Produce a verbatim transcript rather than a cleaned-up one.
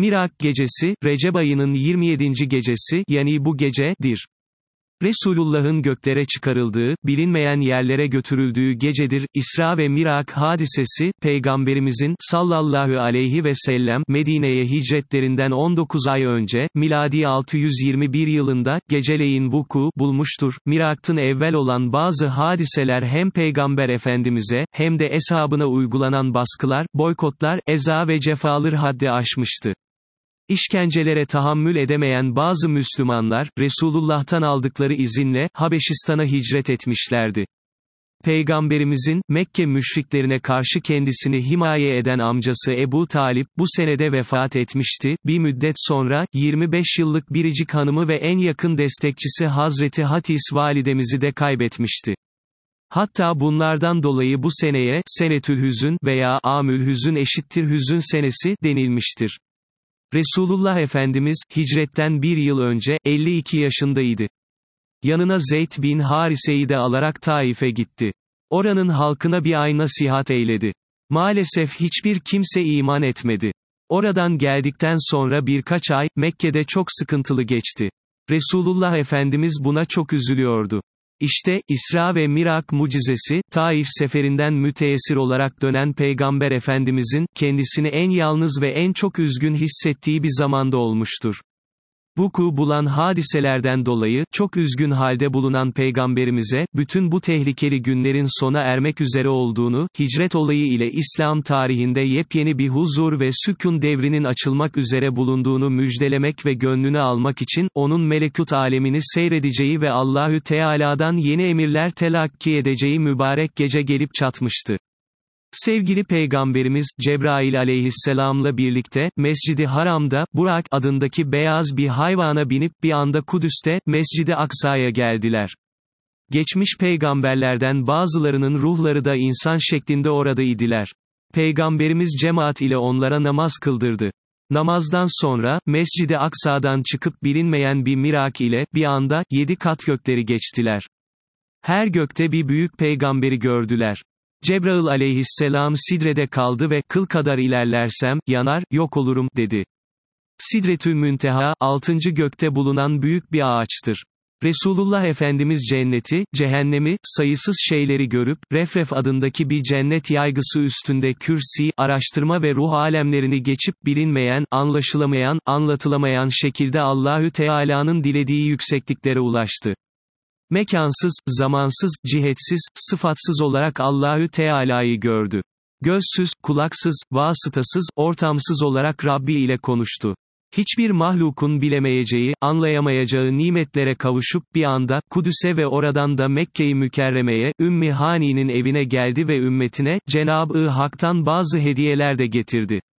Mirak gecesi, Recep ayının yirmi yedinci gecesi, yani bu gecedir. Resulullah'ın göklere çıkarıldığı, bilinmeyen yerlere götürüldüğü gecedir. İsra ve Mirak hadisesi, Peygamberimizin, sallallahu aleyhi ve sellem, Medine'ye hicretlerinden on dokuz ay önce, miladi altı yüz yirmi bir yılında, geceleyin vuku bulmuştur. Mirak'tan evvel olan bazı hadiseler hem Peygamber Efendimiz'e, hem de eshabına uygulanan baskılar, boykotlar, eza ve cefalar haddi aşmıştı. İşkencelere tahammül edemeyen bazı Müslümanlar, Resulullah'tan aldıkları izinle, Habeşistan'a hicret etmişlerdi. Peygamberimizin, Mekke müşriklerine karşı kendisini himaye eden amcası Ebu Talip, bu senede vefat etmişti. Bir müddet sonra, yirmi beş yıllık biricik hanımı ve en yakın destekçisi Hazreti Hatis validemizi de kaybetmişti. Hatta bunlardan dolayı bu seneye, Senetül Hüzün veya Amül Hüzün eşittir Hüzün senesi, denilmiştir. Resulullah Efendimiz, hicretten bir yıl önce, elli iki yaşındaydı. Yanına Zeyd bin Harise'yi de alarak Taif'e gitti. Oranın halkına bir ay nasihat eyledi. Maalesef hiçbir kimse iman etmedi. Oradan geldikten sonra birkaç ay, Mekke'de çok sıkıntılı geçti. Resulullah Efendimiz buna çok üzülüyordu. İşte, İsra ve Mirak mucizesi, Taif seferinden müteessir olarak dönen Peygamber Efendimizin, kendisini en yalnız ve en çok üzgün hissettiği bir zamanda olmuştur. Vuku bulan hadiselerden dolayı, çok üzgün halde bulunan Peygamberimize, bütün bu tehlikeli günlerin sona ermek üzere olduğunu, hicret olayı ile İslam tarihinde yepyeni bir huzur ve sükun devrinin açılmak üzere bulunduğunu müjdelemek ve gönlünü almak için, onun melekut alemini seyredeceği ve Allahü Teala'dan yeni emirler telakki edeceği mübarek gece gelip çatmıştı. Sevgili Peygamberimiz, Cebrail aleyhisselamla birlikte, Mescid-i Haram'da, Burak adındaki beyaz bir hayvana binip bir anda Kudüs'te, Mescid-i Aksa'ya geldiler. Geçmiş peygamberlerden bazılarının ruhları da insan şeklinde orada idiler. Peygamberimiz cemaat ile onlara namaz kıldırdı. Namazdan sonra, Mescid-i Aksa'dan çıkıp bilinmeyen bir mirak ile, bir anda, yedi kat gökleri geçtiler. Her gökte bir büyük peygamberi gördüler. Cebrail aleyhisselam Sidre'de kaldı ve, kıl kadar ilerlersem, yanar, yok olurum, dedi. Sidretül Münteha, altıncı gökte bulunan büyük bir ağaçtır. Resulullah Efendimiz cenneti, cehennemi, sayısız şeyleri görüp, Refref adındaki bir cennet yaygısı üstünde kürsi, araştırma ve ruh alemlerini geçip, bilinmeyen, anlaşılamayan, anlatılamayan şekilde Allahü Teala'nın dilediği yüksekliklere ulaştı. Mekansız, zamansız, cihetsiz, sıfatsız olarak Allahü Teala'yı gördü. Gözsüz, kulaksız, vasıtasız, ortamsız olarak Rabbi ile konuştu. Hiçbir mahlukun bilemeyeceği, anlayamayacağı nimetlere kavuşup bir anda, Kudüs'e ve oradan da Mekke-i Mükerreme'ye, Ümmü Hani'nin evine geldi ve ümmetine, Cenab-ı Hak'tan bazı hediyeler de getirdi.